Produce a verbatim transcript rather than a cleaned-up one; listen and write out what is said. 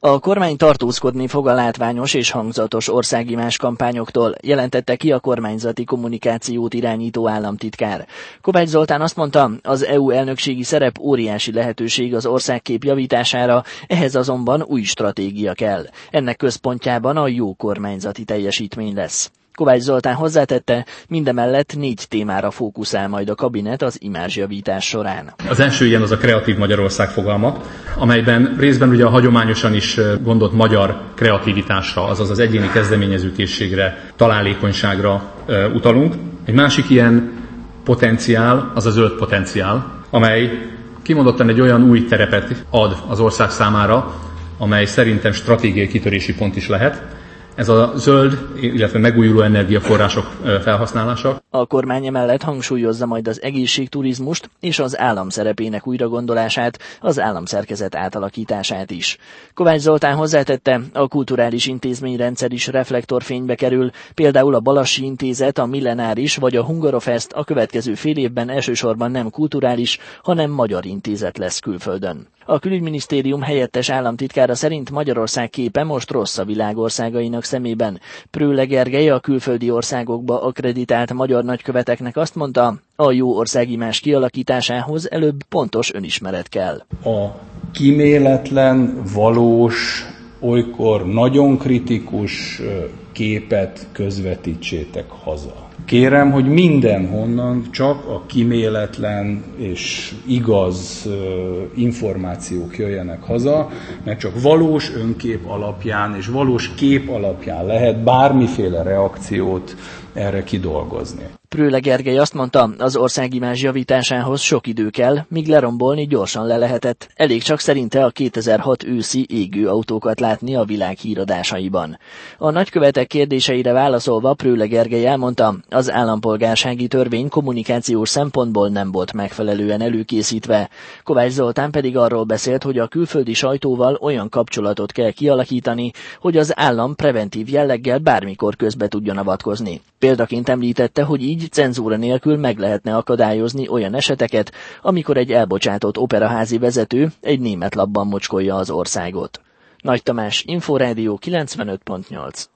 A kormány tartózkodni fog a látványos és hangzatos országimázs kampányoktól, jelentette ki a kormányzati kommunikációt irányító államtitkár. Kovács Zoltán azt mondta, az é u elnökségi szerep óriási lehetőség az országkép javítására, ehhez azonban új stratégia kell. Ennek központjában a jó kormányzati teljesítmény lesz. Kovács Zoltán hozzátette, mindemellett négy témára fókuszál majd a kabinet az imázsjavítás során. Az első ilyen az a kreatív Magyarország fogalma, amelyben részben ugye a hagyományosan is gondolt magyar kreativitásra, azaz az egyéni kezdeményezőkészségre, találékonyságra utalunk. Egy másik ilyen potenciál az a zöld potenciál, amely kimondottan egy olyan új terepet ad az ország számára, amely szerintem stratégiai kitörési pont is lehet. Ez a zöld, illetve megújuló energiaforrások felhasználása. A kormány emellett hangsúlyozza majd az egészségturizmust és az állam szerepének újragondolását, az államszerkezet átalakítását is. Kovács Zoltán hozzátette, a kulturális intézményrendszer is reflektorfénybe kerül, például a Balassi Intézet, a Millenáris vagy a Hungarofest a következő fél évben elsősorban nem kulturális, hanem magyar intézet lesz külföldön. A külügyminisztérium helyettes államtitkára szerint Magyarország képe most rossz a világ országainak szemében. Prőle Gergely a külföldi országokba akkreditált magyar nagyköveteknek azt mondta, a jó országimázs kialakításához előbb pontos önismeret kell. A kíméletlen, valós, olykor nagyon kritikus képet közvetítsétek haza. Kérem, hogy mindenhonnan csak a kíméletlen és igaz információk jöjjenek haza, mert csak valós önkép alapján és valós kép alapján lehet bármiféle reakciót erre kidolgozni. Prőle Gergely azt mondta, az országimázs javításához sok idő kell, míg lerombolni gyorsan le lehetett. Elég csak szerinte a kétezer-hat őszi égő autókat látni a világ híradásaiban. A nagykövetek kérdéseire válaszolva Prőle Gergely elmondta, az állampolgársági törvény kommunikációs szempontból nem volt megfelelően előkészítve. Kovács Zoltán pedig arról beszélt, hogy a külföldi sajtóval olyan kapcsolatot kell kialakítani, hogy az állam preventív jelleggel bármikor közbe tudjon avatkozni. Példaként említette, hogy így cenzúra nélkül meg lehetne akadályozni olyan eseteket, amikor egy elbocsátott operaházi vezető egy német labban mocskolja az országot. Nagy Tamás, Inforádió kilencvenöt pont nyolc.